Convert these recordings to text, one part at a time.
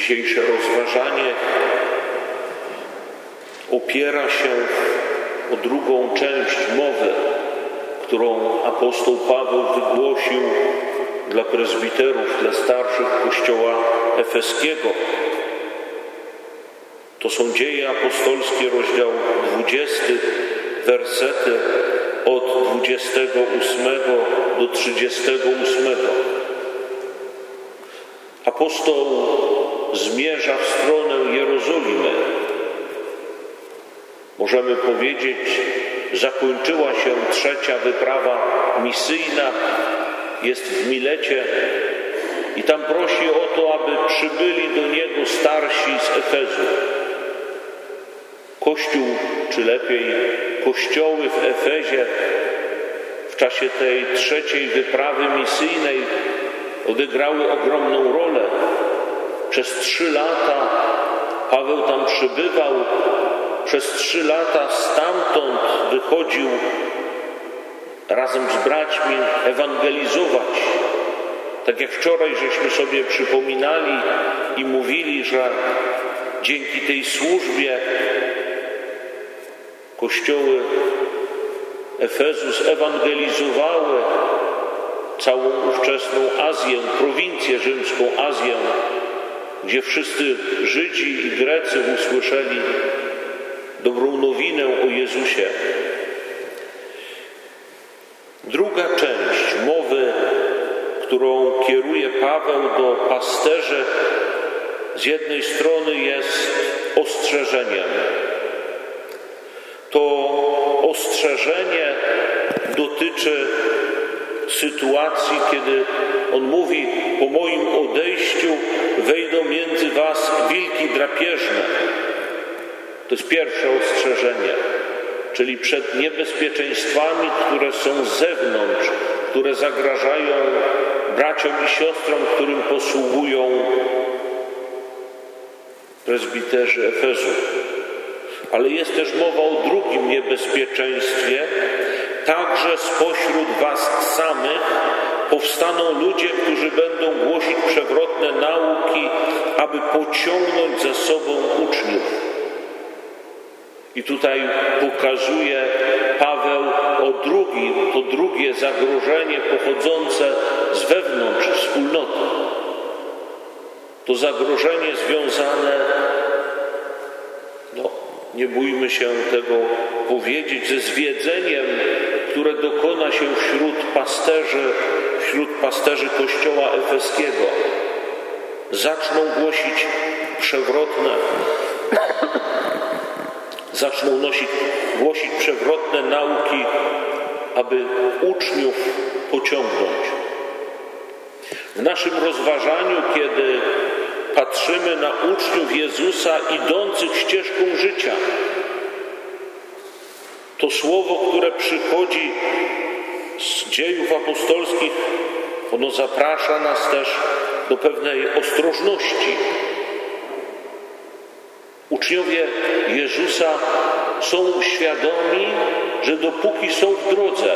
Dzisiejsze rozważanie opiera się o drugą część mowy, którą apostoł Paweł wygłosił dla prezbiterów, dla starszych Kościoła efeskiego. To są Dzieje apostolskie, rozdział 20, wersety od 28 do 38. Apostoł zmierza w stronę Jerozolimy. Możemy powiedzieć, zakończyła się trzecia wyprawa misyjna, jest w Milecie i tam prosi o to, aby przybyli do niego starsi z Efezu. Kościół, czy lepiej kościoły w Efezie w czasie tej trzeciej wyprawy misyjnej odegrały ogromną rolę. Przez 3 lata Paweł tam przybywał, przez 3 lata stamtąd wychodził razem z braćmi ewangelizować. Tak jak wczoraj żeśmy sobie przypominali i mówili, że dzięki tej służbie kościoły Efezu zewangelizowały całą ówczesną Azję, prowincję rzymską Azję, gdzie wszyscy Żydzi i Grecy usłyszeli dobrą nowinę o Jezusie. Druga część mowy, którą kieruje Paweł do pasterzy, z jednej strony jest ostrzeżeniem. To ostrzeżenie dotyczy sytuacji, kiedy on mówi: po moim odejściu wejdą między was wilki drapieżne. To jest pierwsze ostrzeżenie, czyli przed niebezpieczeństwami, które są z zewnątrz, które zagrażają braciom i siostrom, którym posługują prezbiterzy Efezu. Ale jest też mowa o drugim niebezpieczeństwie. Także spośród was samych powstaną ludzie, którzy będą głosić przewrotne nauki, aby pociągnąć za sobą uczniów. I tutaj pokazuje Paweł to drugie zagrożenie pochodzące z wewnątrz wspólnoty. To zagrożenie związane, nie bójmy się tego powiedzieć, ze zwiedzeniem, które dokona się wśród pasterzy Kościoła efeskiego. Zaczną głosić przewrotne nauki, aby uczniów pociągnąć. W naszym rozważaniu, kiedy patrzymy na uczniów Jezusa idących ścieżką życia, to słowo, które przychodzi z Dziejów apostolskich, ono zaprasza nas też do pewnej ostrożności. Uczniowie Jezusa są świadomi, że dopóki są w drodze,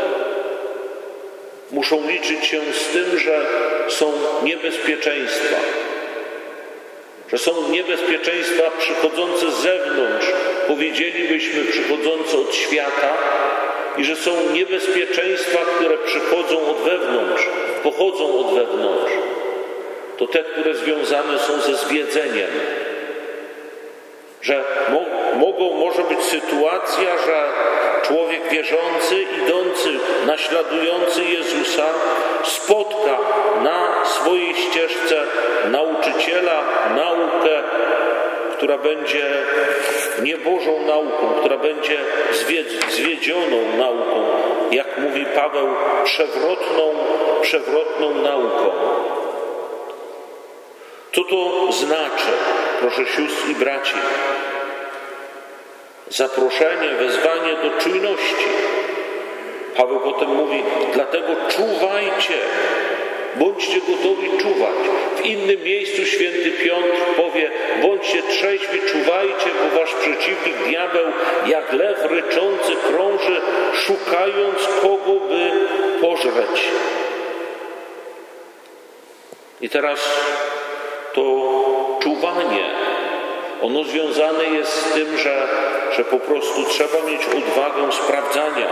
muszą liczyć się z tym, że są niebezpieczeństwa. Że są niebezpieczeństwa przychodzące z zewnątrz, powiedzielibyśmy przychodzące od świata, i że są niebezpieczeństwa, które pochodzą od wewnątrz. To te, które związane są ze zwiedzeniem. Że może być sytuacja, że człowiek wierzący, idący, naśladujący Jezusa spotka na swojej ścieżce nauczyciela, naukę, która będzie niebożą nauką, która będzie zwiedzioną nauką, jak mówi Paweł, przewrotną nauką. Co to znaczy, proszę sióstr i braci? Zaproszenie, wezwanie do czujności. Paweł potem mówi: dlatego czuwajcie, bądźcie gotowi czuwać. W innym miejscu święty Piotr powie: bądźcie trzeźwi, czuwajcie, bo wasz przeciwnik diabeł jak lew ryczący krąży, szukając kogo by pożreć. I teraz to czuwanie. Ono związane jest z tym, że po prostu trzeba mieć odwagę sprawdzania,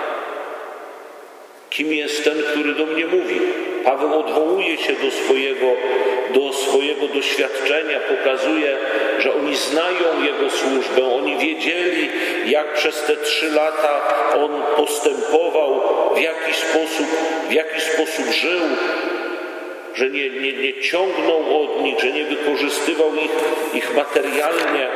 kim jest ten, który do mnie mówi. Paweł odwołuje się do swojego doświadczenia, pokazuje, że oni znają jego służbę, oni wiedzieli, jak przez te 3 lata on postępował, w jaki sposób żył, że nie ciągnął od nich, że nie wykorzystywał ich materialnie,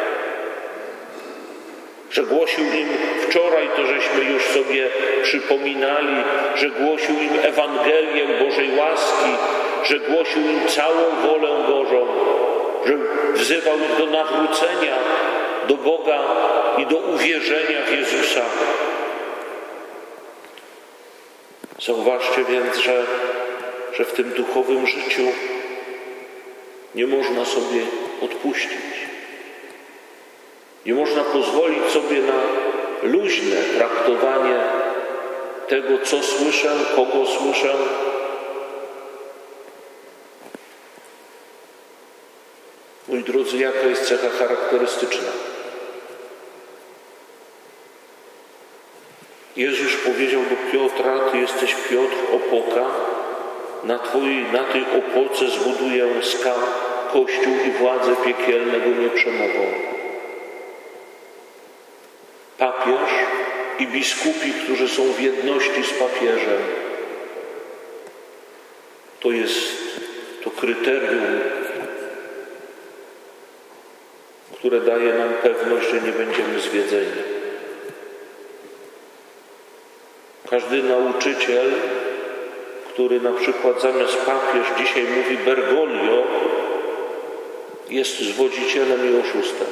że głosił im wczoraj, to żeśmy już sobie przypominali, że głosił im Ewangelię Bożej łaski, że głosił im całą wolę Bożą, że wzywał ich do nawrócenia do Boga i do uwierzenia w Jezusa. Zauważcie więc, że w tym duchowym życiu nie można sobie odpuścić. Nie można pozwolić sobie na luźne traktowanie tego, co słyszę, kogo słyszę. Moi drodzy, jaka jest cecha charakterystyczna? Jezus powiedział do Piotra: Ty jesteś Piotr, opoka, na tej opoce zbuduję Kościół i władze piekielne go nie przemogą. Papież i biskupi, którzy są w jedności z papieżem, to jest to kryterium, które daje nam pewność, że nie będziemy zwiedzeni. Każdy nauczyciel, który na przykład zamiast papież dzisiaj mówi Bergoglio, jest zwodzicielem i oszustem.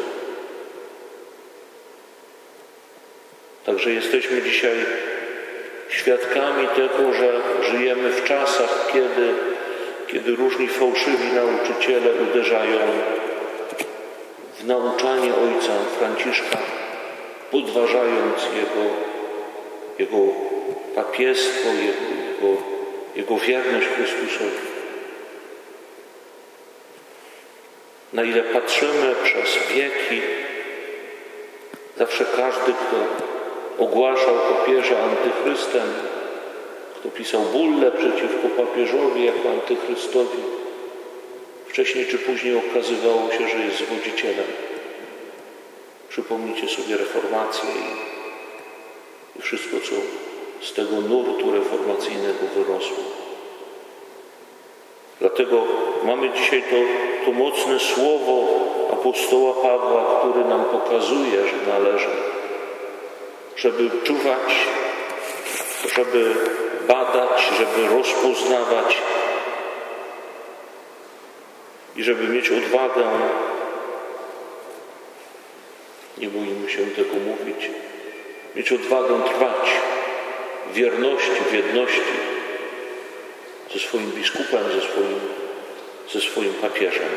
Także jesteśmy dzisiaj świadkami tego, że żyjemy w czasach, kiedy różni fałszywi nauczyciele uderzają w nauczanie ojca Franciszka, podważając jego papiestwo, jego wierność Chrystusowi. Na ile patrzymy przez wieki, zawsze każdy, kto ogłaszał papieża antychrystem, kto pisał bullę przeciwko papieżowi jako antychrystowi, wcześniej czy później okazywało się, że jest zwodzicielem. Przypomnijcie sobie reformację i wszystko, co z tego nurtu reformacyjnego wyrosło. Dlatego mamy dzisiaj to mocne słowo apostoła Pawła, który nam pokazuje, że należy, żeby czuwać, żeby badać, żeby rozpoznawać i żeby mieć odwagę, nie boimy się tego mówić, mieć odwagę trwać w wierności, w jedności ze swoim biskupem, ze swoim papieżem.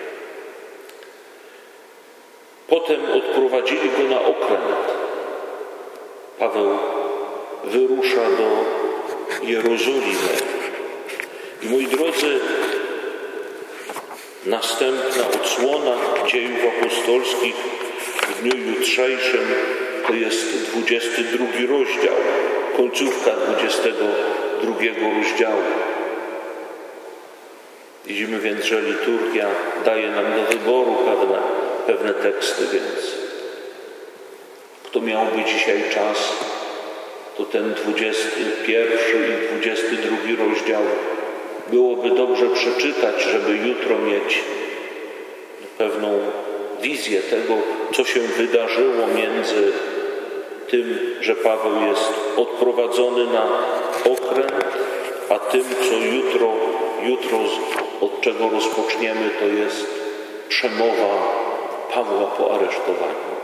Potem odprowadzili go na okręt. Paweł wyrusza do Jerozolimy. I moi drodzy, następna odsłona dziejów apostolskich w dniu jutrzejszym to jest 22 rozdział, końcówka 22 rozdziału. Widzimy więc, że liturgia daje nam do wyboru pewne teksty, więc kto miałby dzisiaj czas, to ten 21 i 22 rozdział byłoby dobrze przeczytać, żeby jutro mieć pewną wizję tego, co się wydarzyło między tym, że Paweł jest odprowadzony na okręt, a tym, co jutro od czego rozpoczniemy, to jest przemowa Pawła po aresztowaniu.